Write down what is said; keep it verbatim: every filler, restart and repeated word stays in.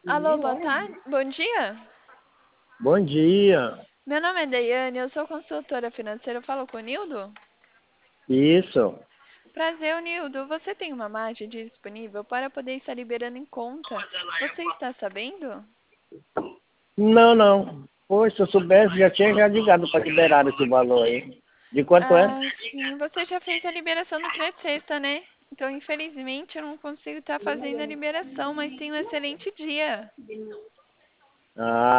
Alô, boa tarde. Bom dia. Bom dia. Meu nome é Daiane, eu sou consultora financeira. Eu falo com o Nildo? Isso. Prazer, Nildo. Você tem uma margem disponível para poder estar liberando em conta. Você está sabendo? Não, não. Pois, se eu soubesse, já tinha já ligado para liberar esse valor aí. De quanto é? Ah, sim. Você já fez a liberação no crédito sexta, né? Então, infelizmente, eu não consigo estar fazendo a liberação, mas tenha um excelente dia. Ah,